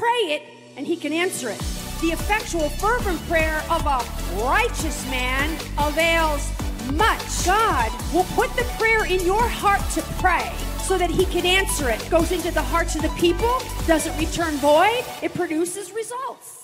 pray it and he can answer it. The effectual fervent prayer of a righteous man avails much. God will put the prayer in your heart to pray so that he can answer it. It goes into the hearts of the people, doesn't return void, it produces results.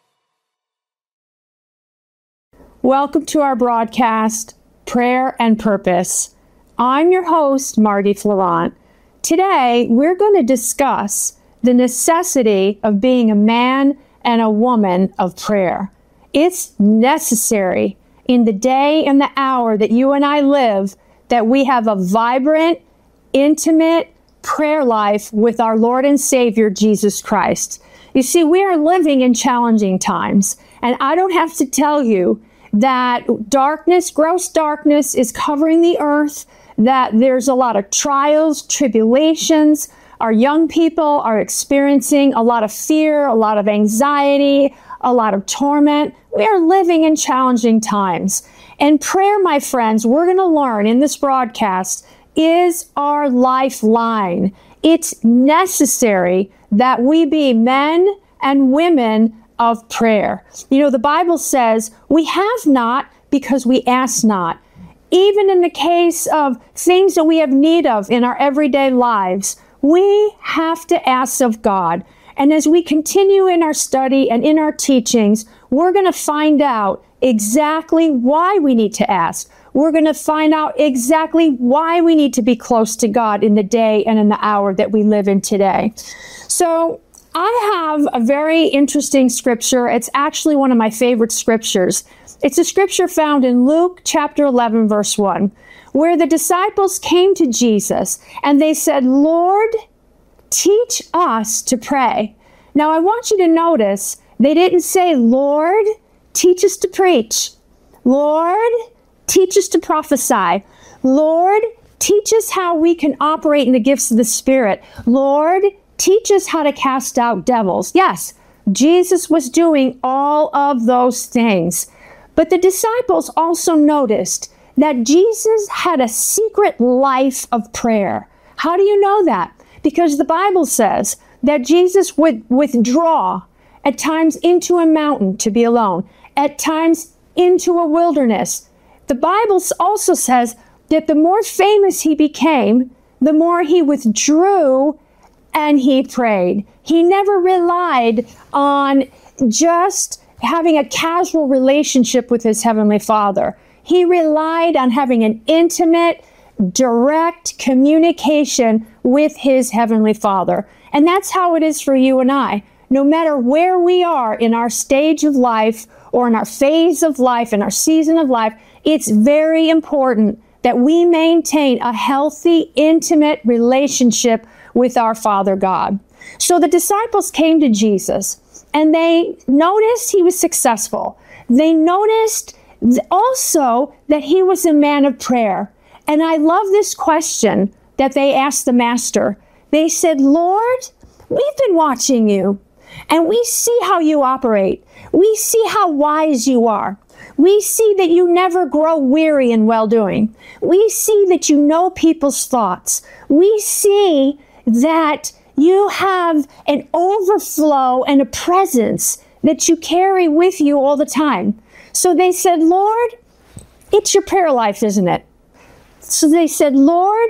Welcome to our broadcast, Prayer and Purpose. I'm your host, Marty Florent. Today, we're going to discuss the necessity of being a man and a woman of prayer. It's necessary in the day and the hour that you and I live that we have a vibrant, intimate prayer life with our Lord and Savior, Jesus Christ. You see, we are living in challenging times, and I don't have to tell you that darkness, gross darkness, is covering the earth, that there's a lot of trials, tribulations. Our young people are experiencing a lot of fear, a lot of anxiety, a lot of torment. We are living in challenging times. And prayer, my friends, we're going to learn in this broadcast, is our lifeline. It's necessary that we be men and women of prayer. You know, the Bible says we have not because we ask not. Even in the case of things that we have need of in our everyday lives, we have to ask of God. And as we continue in our study and in our teachings, we're going to find out exactly why we need to ask. We're going to find out exactly why we need to be close to God in the day and in the hour that we live in today. So I have a very interesting scripture. It's actually one of my favorite scriptures. It's a scripture found in Luke chapter 11, verse 1, where the disciples came to Jesus and they said, "Lord, teach us to pray." Now, I want you to notice they didn't say, "Lord, teach us to preach." "Lord, teach us to prophesy." "Lord, teach us how we can operate in the gifts of the Spirit." "Lord, teach us how to cast out devils." Yes, Jesus was doing all of those things. But the disciples also noticed that Jesus had a secret life of prayer. How do you know that? Because the Bible says that Jesus would withdraw at times into a mountain to be alone, at times into a wilderness. The Bible also says that the more famous he became, the more he withdrew and he prayed. He never relied on just having a casual relationship with his Heavenly Father. He relied on having an intimate, direct communication with his Heavenly Father. And that's how it is for you and I. No matter where we are in our stage of life or in our phase of life, in our season of life, it's very important that we maintain a healthy, intimate relationship with our Father God. So the disciples came to Jesus and they noticed he was successful. They noticed also that he was a man of prayer. And I love this question that they asked the master. They said, "Lord, we've been watching you and we see how you operate. We see how wise you are. We see that you never grow weary in well-doing. We see that you know people's thoughts. We see that you have an overflow and a presence that you carry with you all the time." So they said, "Lord, it's your prayer life, isn't it?" So they said, "Lord,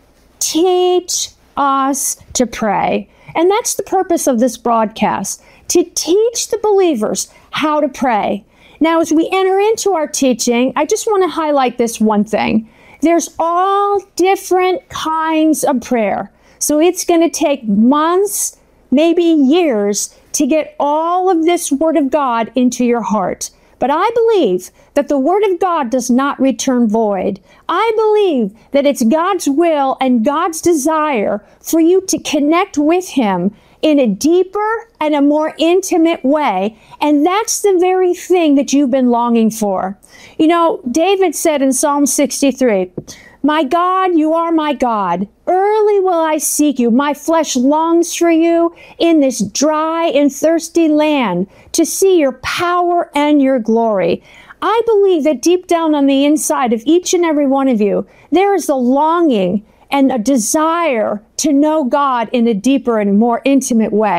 teach us to pray." And that's the purpose of this broadcast, to teach the believers how to pray. Now, as we enter into our teaching, I just want to highlight this one thing. There's all different kinds of prayer. So it's going to take months, maybe years, to get all of this Word of God into your heart. But I believe that the Word of God does not return void. I believe that it's God's will and God's desire for you to connect with Him in a deeper and a more intimate way. And that's the very thing that you've been longing for. You know, David said in Psalm 63, "My God, you are my God. Early will I seek you. My flesh longs for you in this dry and thirsty land to see your power and your glory." I believe that deep down on the inside of each and every one of you, there is a longing and a desire to know God in a deeper and more intimate way.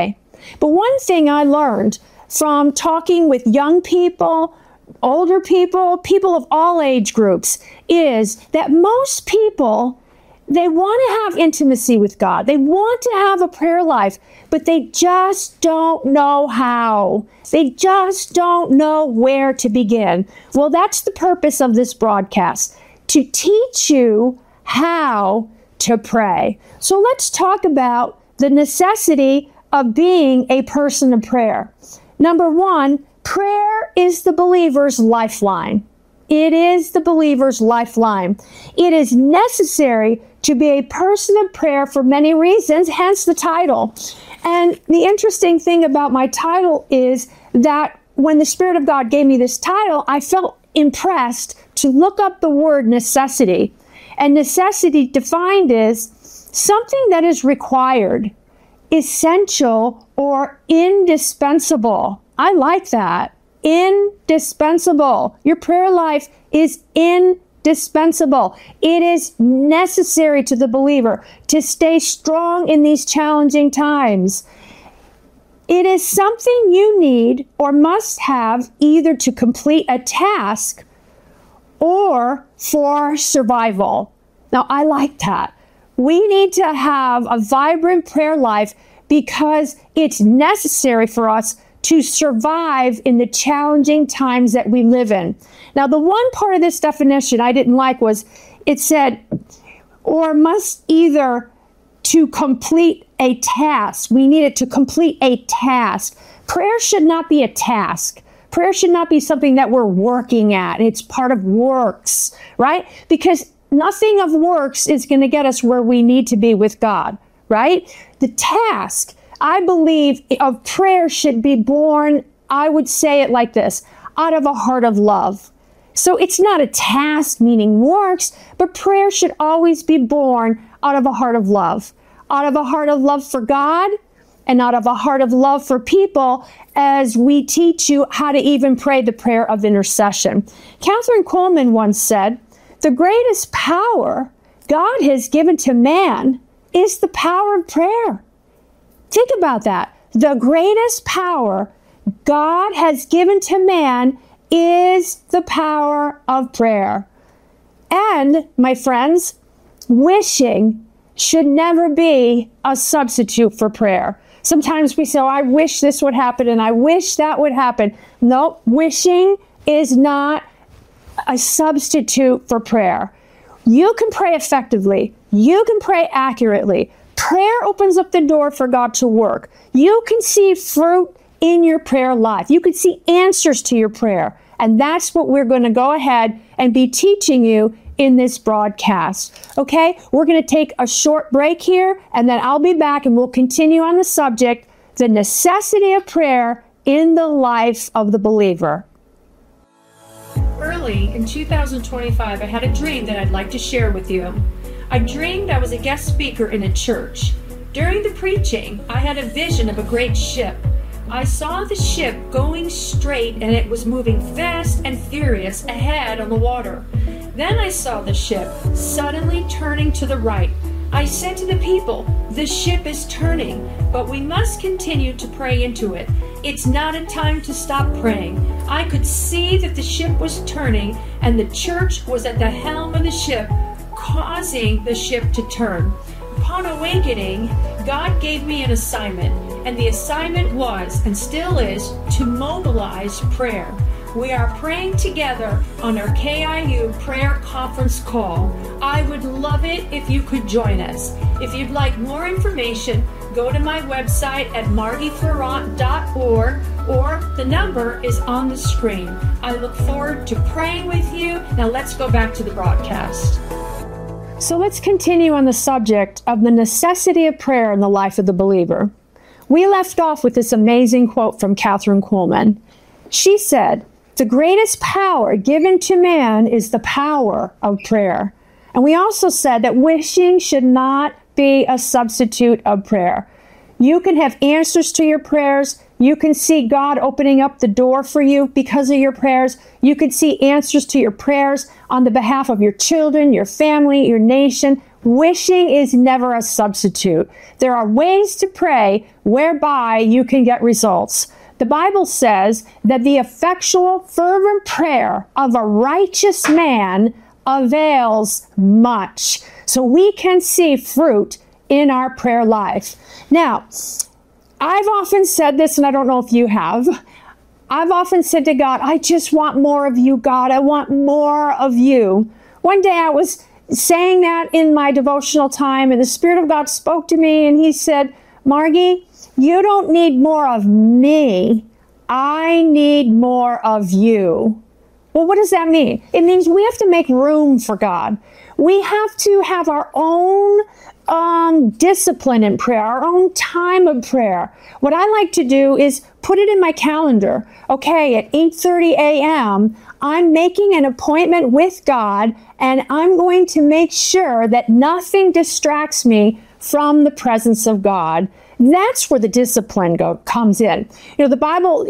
But one thing I learned from talking with young people, older people, people of all age groups, is that most people, they want to have intimacy with God. They want to have a prayer life, but they just don't know how. They just don't know where to begin. Well, that's the purpose of this broadcast, to teach you how to pray. So let's talk about the necessity of being a person of prayer. Number one, prayer is the believer's lifeline. It is the believer's lifeline. It is necessary to be a person of prayer for many reasons, hence the title. And the interesting thing about my title is that when the Spirit of God gave me this title, I felt impressed to look up the word necessity. And necessity defined is something that is required, essential, or indispensable. I like that. Indispensable. Your prayer life is indispensable. It is necessary to the believer to stay strong in these challenging times. It is something you need or must have either to complete a task or for survival. Now, I like that. We need to have a vibrant prayer life because it's necessary for us to survive in the challenging times that we live in. Now, the one part of this definition I didn't like was it said, or must either to complete a task. We need it to complete a task. Prayer should not be a task. Prayer should not be something that we're working at. It's part of works, right? Because nothing of works is going to get us where we need to be with God, right? The task, I believe, of prayer should be born, I would say it like this, out of a heart of love. So it's not a task, meaning works, but prayer should always be born out of a heart of love for God, and out of a heart of love for people as we teach you how to even pray the prayer of intercession. Catherine Kuhlman once said, the greatest power God has given to man is the power of prayer. Think about that. The greatest power God has given to man is the power of prayer. And, my friends, wishing should never be a substitute for prayer. Sometimes we say, oh, I wish this would happen and I wish that would happen. No, wishing is not a substitute for prayer. You can pray effectively. You can pray accurately. Prayer opens up the door for God to work. You can see fruit in your prayer life. You can see answers to your prayer. And that's what we're going to go ahead and be teaching you in this broadcast. Okay, we're going to take a short break here, and then I'll be back and we'll continue on the subject, the necessity of prayer in the life of the believer. Early in 2025, I had a dream that I'd like to share with you. I dreamed I was a guest speaker in a church. During the preaching, I had a vision of a great ship. I saw the ship going straight and it was moving fast and furious ahead on the water. Then I saw the ship suddenly turning to the right. I said to the people, the ship is turning, but we must continue to pray into it. It's not a time to stop praying. I could see that the ship was turning and the church was at the helm of the ship, causing the ship to turn. Upon awakening, God gave me an assignment, and the assignment was, and still is, to mobilize prayer. We are praying together on our KIU prayer conference call. I would love it if you could join us. If you'd like more information, go to my website at margieflorent.org, or the number is on the screen. I look forward to praying with you. Now let's go back to the broadcast. So let's continue on the subject of the necessity of prayer in the life of the believer. We left off with this amazing quote from Catherine Kuhlman. She said, the greatest power given to man is the power of prayer. And we also said that wishing should not be a substitute of prayer. You can have answers to your prayers. You can see God opening up the door for you because of your prayers. You can see answers to your prayers on the behalf of your children, your family, your nation. Wishing is never a substitute. There are ways to pray whereby you can get results. The Bible says that the effectual, fervent prayer of a righteous man avails much. So we can see fruit in our prayer life. Now, I've often said this, and I don't know if you have. I've often said to God, I just want more of you, God. I want more of you. One day I was saying that in my devotional time, and the Spirit of God spoke to me, and he said, Margie, you don't need more of me. I need more of you. Well, what does that mean? It means we have to make room for God. We have to have our own discipline in prayer, our own time of prayer. What I like to do is put it in my calendar. Okay, at 8:30 a.m., I'm making an appointment with God, and I'm going to make sure that nothing distracts me from the presence of God. That's where the discipline comes in. You know, the Bible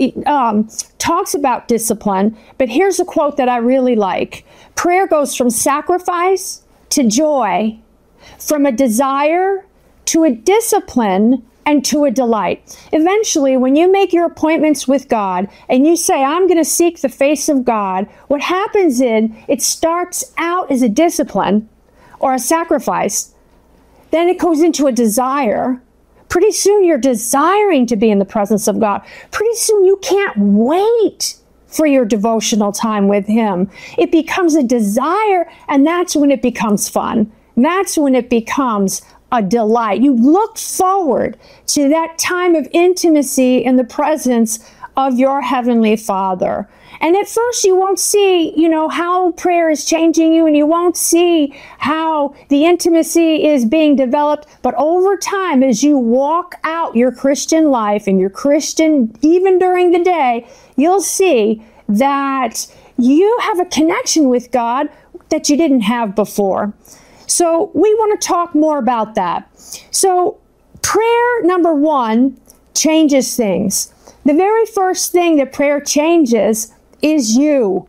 talks about discipline, but here's a quote that I really like. Prayer goes from sacrifice to joy, from a desire to a discipline, and to a delight. Eventually, when you make your appointments with God and you say, I'm going to seek the face of God, what happens is it starts out as a discipline or a sacrifice. Then it goes into a desire. Pretty soon you're desiring to be in the presence of God. Pretty soon you can't wait for your devotional time with Him. It becomes a desire, and that's when it becomes fun. That's when it becomes a delight. You look forward to that time of intimacy in the presence of your Heavenly Father. And at first you won't see, how prayer is changing you, and you won't see how the intimacy is being developed. But over time, as you walk out your Christian life and your Christian, even during the day, you'll see that you have a connection with God that you didn't have before. So we want to talk more about that. So prayer, number one, changes things. The very first thing that prayer changes is you.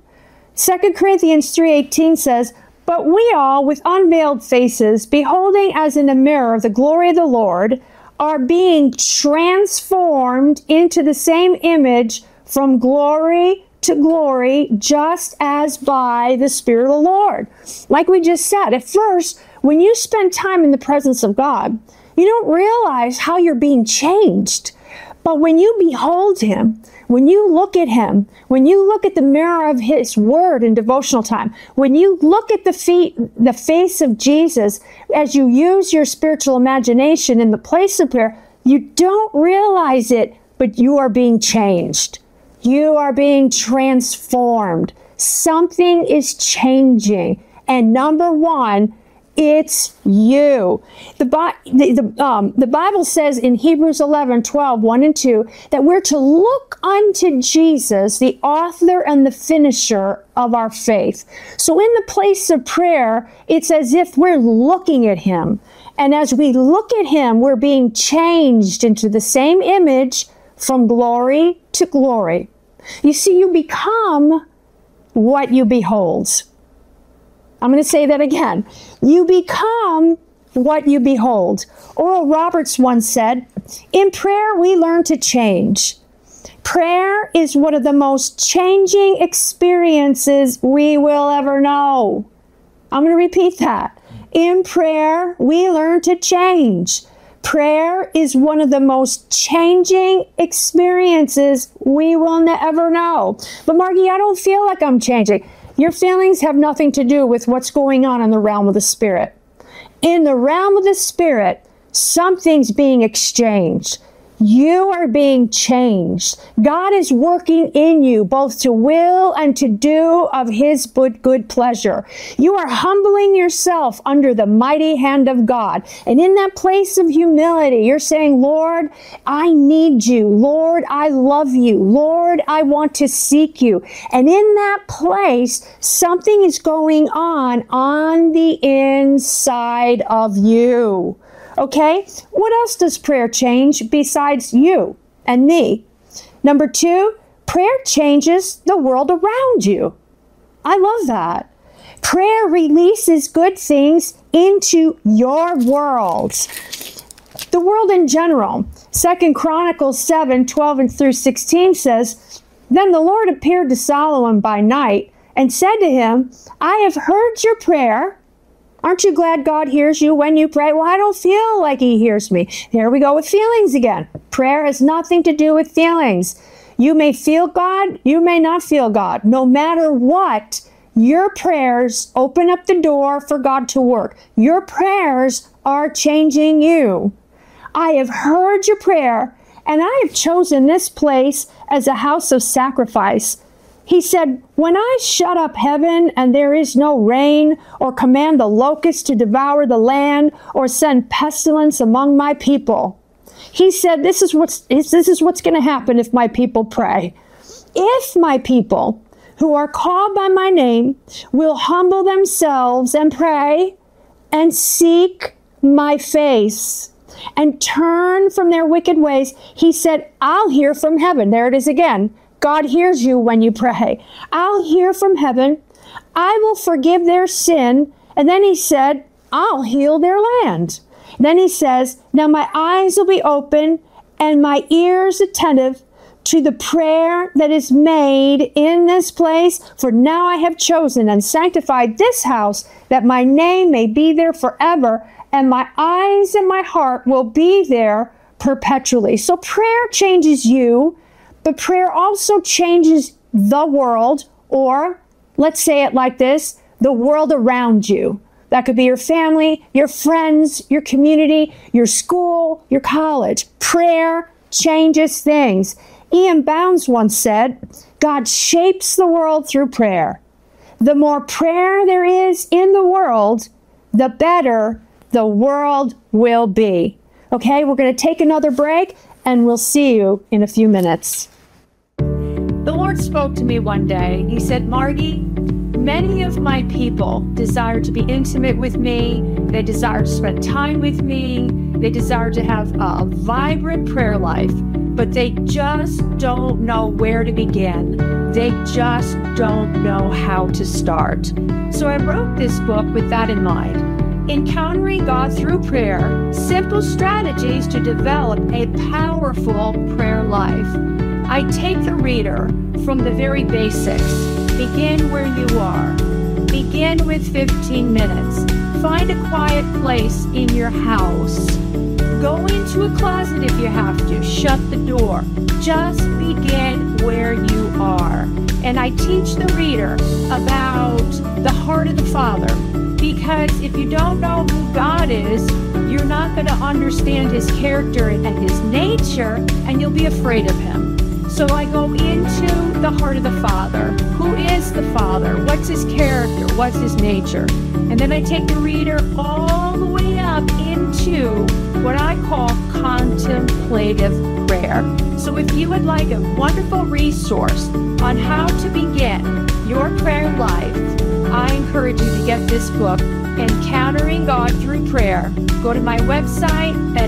2 Corinthians 3:18 says, But we all, with unveiled faces, beholding as in a mirror the glory of the Lord, are being transformed into the same image from glory to glory, just as by the Spirit of the Lord. Like we just said, at first, when you spend time in the presence of God, you don't realize how you're being changed. But when you behold Him, when you look at Him, when you look at the mirror of His Word in devotional time, when you look at the face of Jesus, as you use your spiritual imagination in the place of prayer, you don't realize it, but you are being changed. You are being transformed. Something is changing. And number one, it's you. The Bible says in Hebrews 11:12, 1 and 2, that we're to look unto Jesus, the author and the finisher of our faith. So in the place of prayer, it's as if we're looking at Him. And as we look at Him, we're being changed into the same image from glory to glory. You see, you become what you behold. I'm going to say that again. You become what you behold. Oral Roberts once said, in prayer we learn to change. Prayer is one of the most changing experiences we will ever know. I'm going to repeat that. In prayer we learn to change. Prayer is one of the most changing experiences we will ever know. But Margie, I don't feel like I'm changing. Your feelings have nothing to do with what's going on in the realm of the Spirit. In the realm of the Spirit, something's being exchanged. You are being changed. God is working in you both to will and to do of His good pleasure. You are humbling yourself under the mighty hand of God. And in that place of humility, you're saying, Lord, I need you. Lord, I love you. Lord, I want to seek you. And in that place, something is going on the inside of you. Okay, what else does prayer change besides you and me? Number two, prayer changes the world around you. I love that. Prayer releases good things into your world. The world in general. 2 Chronicles 7, 12 and through 16 says, Then the Lord appeared to Solomon by night and said to him, I have heard your prayer. Aren't you glad God hears you when you pray? Well, I don't feel like he hears me. Here we go with feelings again. Prayer has nothing to do with feelings. You may feel God, you may not feel God. No matter what, your prayers open up the door for God to work. Your prayers are changing you. I have heard your prayer, and I have chosen this place as a house of sacrifice. He said, when I shut up heaven and there is no rain, or command the locusts to devour the land, or send pestilence among my people, he said, this is what's going to happen if my people pray. If my people who are called by my name will humble themselves and pray and seek my face and turn from their wicked ways, he said, I'll hear from heaven. There it is again. God hears you when you pray. I'll hear from heaven. I will forgive their sin. And then he said, I'll heal their land. Then he says, now my eyes will be open and my ears attentive to the prayer that is made in this place. For now I have chosen and sanctified this house, that my name may be there forever, and my eyes and my heart will be there perpetually. So prayer changes you, but prayer also changes the world, or let's say it like this, the world around you. That could be your family, your friends, your community, your school, your college. Prayer changes things. Ian Bounds once said, God shapes the world through prayer. The more prayer there is in the world, the better the world will be. Okay, we're going to take another break, and we'll see you in a few minutes. The Lord spoke to me one day. He said, Margie, many of my people desire to be intimate with me. They desire to spend time with me. They desire to have a vibrant prayer life, but they just don't know where to begin. They just don't know how to start. So I wrote this book with that in mind. Encountering God through prayer, simple strategies to develop a powerful prayer life. I take the reader from the very basics. Begin where you are. Begin with 15 minutes. Find a quiet place in your house. Go into a closet if you have to. Shut the door. Just begin where you are. And I teach the reader about the heart of the Father. Because if you don't know who God is, you're not going to understand his character and his nature, and you'll be afraid of him. So I go into the heart of the Father. Who is the Father? What's his character? What's his nature? And then I take the reader all the way up into what I call contemplative prayer. So if you would like a wonderful resource on how to begin your prayer life, I encourage you to get this book, Encountering God Through Prayer. Go to my website at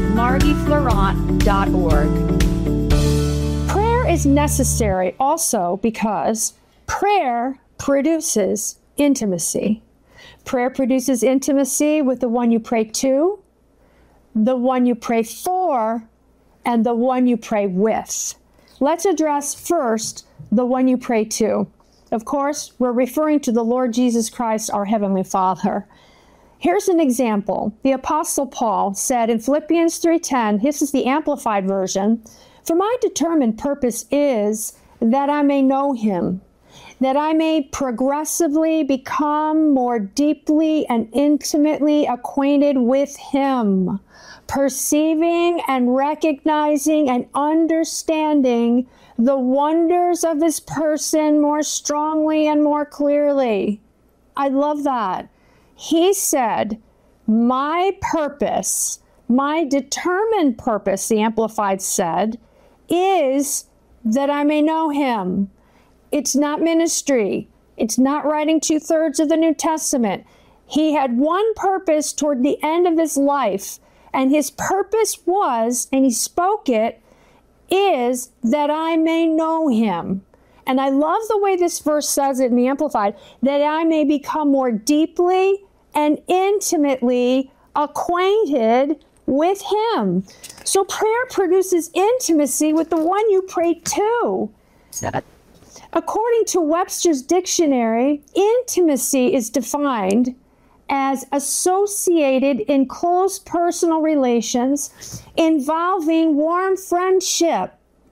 margieflorent.org. Prayer is necessary also because prayer produces intimacy. Prayer produces intimacy with the one you pray to, the one you pray for, and the one you pray with. Let's address first the one you pray to. Of course, we're referring to the Lord Jesus Christ, our Heavenly Father. Here's an example. The Apostle Paul said in Philippians 3:10, this is the Amplified Version, "For my determined purpose is that I may know him, that I may progressively become more deeply and intimately acquainted with him, perceiving and recognizing and understanding the wonders of his person more strongly and more clearly." I love that. He said, my purpose, my determined purpose, the Amplified said, is that I may know him. It's not ministry. It's not writing 2/3 of the New Testament. He had one purpose toward the end of his life, and his purpose was, and he spoke it, is that I may know him. And I love the way this verse says it in the Amplified, that I may become more deeply and intimately acquainted with him. So prayer produces intimacy with the one you pray to. According to Webster's dictionary, intimacy is defined as associated in close personal relations involving warm friendship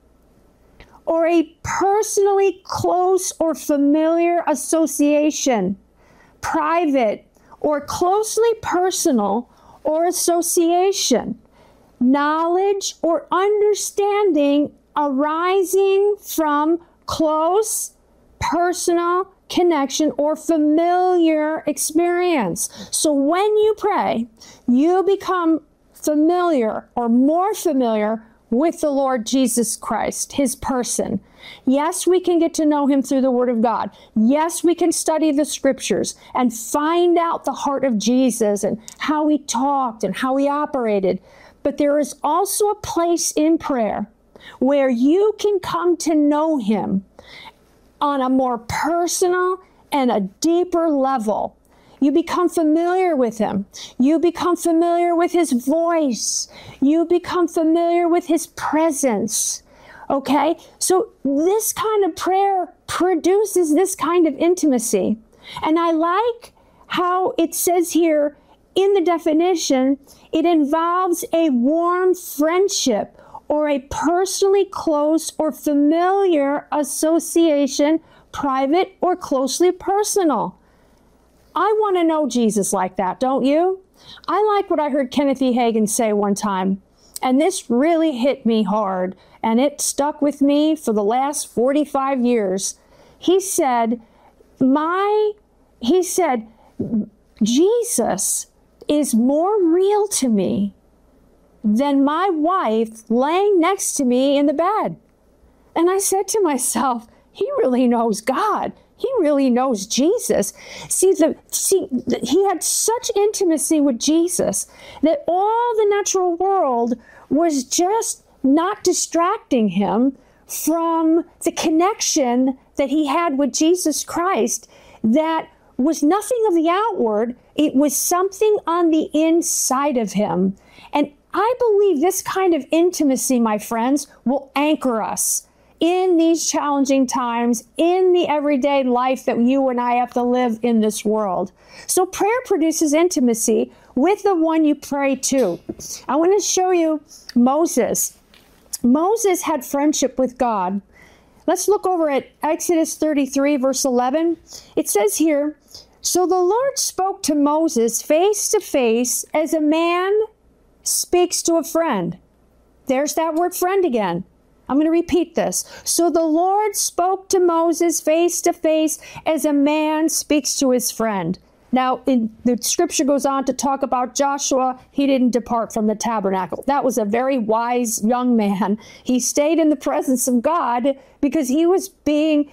or a personally close or familiar association, private or closely personal or association, knowledge or understanding arising from close personal connection or familiar experience. So when you pray, you become familiar or more familiar with the Lord Jesus Christ, his person. Yes, we can get to know him through the Word of God. Yes, we can study the scriptures and find out the heart of Jesus and how he talked and how he operated. But there is also a place in prayer where you can come to know him on a more personal and a deeper level. You become familiar with him. You become familiar with his voice. You become familiar with his presence. Okay? So this kind of prayer produces this kind of intimacy. And I like how it says here in the definition, it involves a warm friendship or a personally close or familiar association, private or closely personal. I want to know Jesus like that, don't you? I like what I heard Kenneth E. Hagin say one time, and this really hit me hard, and it stuck with me for the last 45 years. He said, Jesus is more real to me than my wife laying next to me in the bed. And I said to myself, he really knows God. He really knows Jesus. He had such intimacy with Jesus that all the natural world was just not distracting him from the connection that he had with Jesus Christ that was nothing of the outward. It was something on the inside of him. And I believe this kind of intimacy, my friends, will anchor us in these challenging times, in the everyday life that you and I have to live in this world. So prayer produces intimacy with the one you pray to. I want to show you Moses. Moses had friendship with God. Let's look over at Exodus 33, verse 11. It says here, "So the Lord spoke to Moses face to face as a man speaks to a friend." There's that word friend again. I'm going to repeat this. "So the Lord spoke to Moses face to face as a man speaks to his friend." Now, the scripture goes on to talk about Joshua. He didn't depart from the tabernacle. That was a very wise young man. He stayed in the presence of God because he was being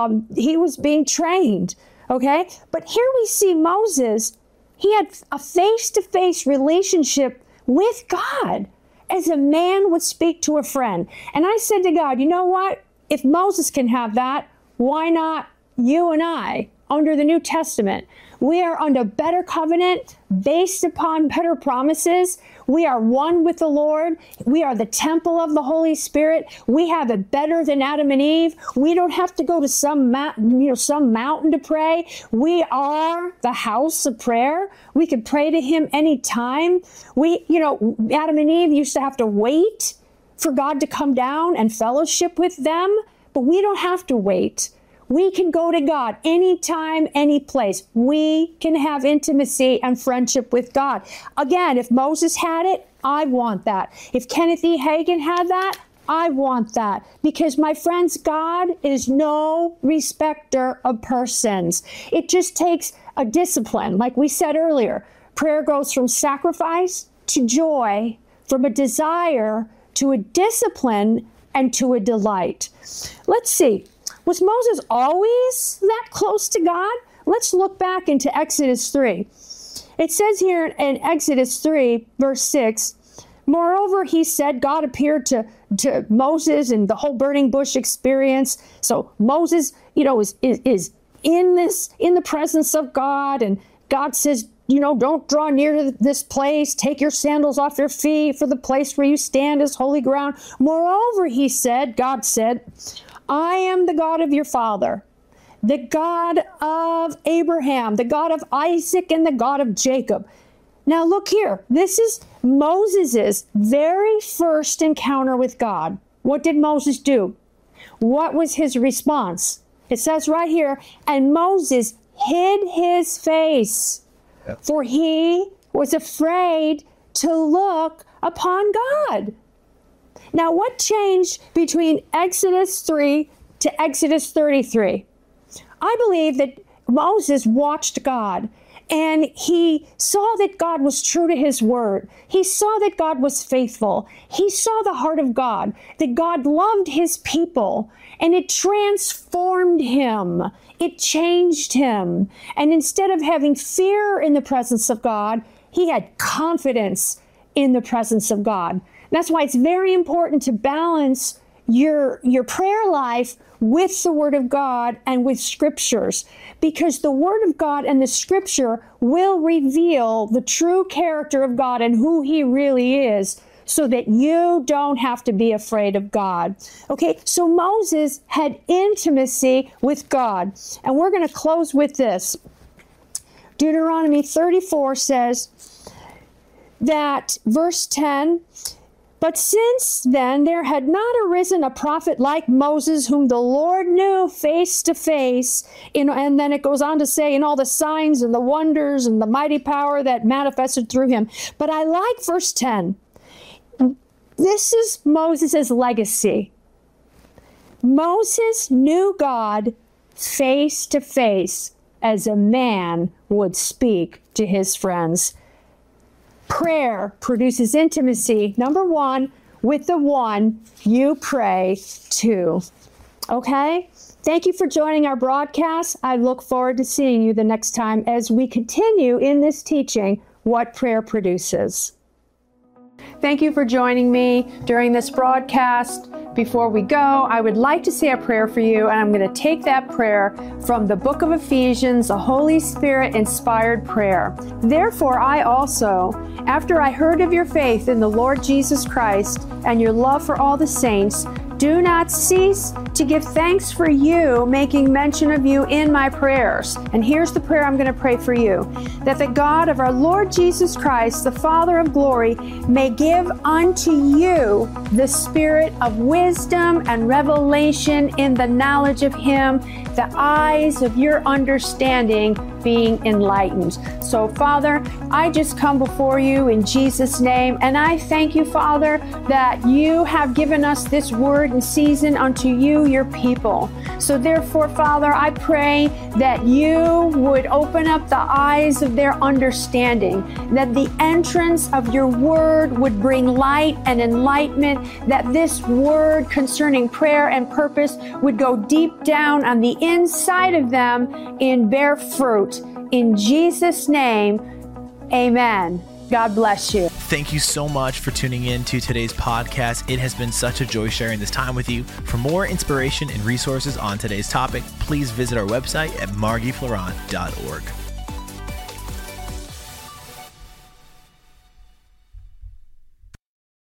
trained. Okay? But here we see Moses. He had a face-to-face relationship with God as a man would speak to a friend. And I said to God, you know what? If Moses can have that, why not you and I under the New Testament? We are under better covenant based upon better promises. We are one with the Lord. We are the temple of the Holy Spirit. We have it better than Adam and Eve. We don't have to go to some mountain to pray. We are the house of prayer. We can pray to him anytime. Adam and Eve used to have to wait for God to come down and fellowship with them, but we don't have to wait. We can go to God anytime, any place. We can have intimacy and friendship with God. Again, if Moses had it, I want that. If Kenneth E. Hagin had that, I want that. Because, my friends, God is no respecter of persons. It just takes a discipline. Like we said earlier, prayer goes from sacrifice to joy, from a desire to a discipline and to a delight. Let's see. Was Moses always that close to God? Let's look back into Exodus 3. It says here in Exodus 3, verse 6, Moreover, he said, God appeared to Moses and the whole burning bush experience. So Moses, is in the presence of God, and God says, don't draw near to this place. Take your sandals off your feet, for the place where you stand is holy ground. Moreover, God said, I am the God of your father, the God of Abraham, the God of Isaac, and the God of Jacob. Now look here. This is Moses' very first encounter with God. What did Moses do? What was his response? It says right here, and Moses hid his face, for he was afraid to look upon God. Now, what changed between Exodus 3 to Exodus 33? I believe that Moses watched God, and he saw that God was true to his word. He saw that God was faithful. He saw the heart of God, that God loved his people, and it transformed him. It changed him. And instead of having fear in the presence of God, he had confidence in the presence of God. That's why it's very important to balance your prayer life with the Word of God and with Scriptures, because the Word of God and the Scripture will reveal the true character of God and who He really is, so that you don't have to be afraid of God. Okay, so Moses had intimacy with God, and we're going to close with this. Deuteronomy 34 says that, verse 10, but since then there had not arisen a prophet like Moses, whom the Lord knew face to face. And then it goes on to say, in all the signs and the wonders and the mighty power that manifested through him. But I like verse 10. This is Moses' legacy. Moses knew God face to face as a man would speak to his friends. Prayer produces intimacy, number one, with the one you pray to. Okay? Thank you for joining our broadcast. I look forward to seeing you the next time as we continue in this teaching, What Prayer Produces. Thank you for joining me during this broadcast. Before we go, I would like to say a prayer for you, and I'm going to take that prayer from the book of Ephesians, a Holy Spirit-inspired prayer. Therefore, I also, after I heard of your faith in the Lord Jesus Christ and your love for all the saints, do not cease to give thanks for you, making mention of you in my prayers. And here's the prayer I'm going to pray for you. That the God of our Lord Jesus Christ, the Father of glory, may give unto you the spirit of wisdom and revelation in the knowledge of him, the eyes of your understanding being enlightened. So, Father, I just come before you in Jesus' name, and I thank you, Father, that you have given us this word in season unto you, your people. So therefore, Father, I pray that you would open up the eyes of their understanding, that the entrance of your word would bring light and enlightenment, that this word concerning prayer and purpose would go deep down on the inside of them and bear fruit. In Jesus' name, amen. God bless you. Thank you so much for tuning in to today's podcast. It has been such a joy sharing this time with you. For more inspiration and resources on today's topic, please visit our website at margieflorent.org.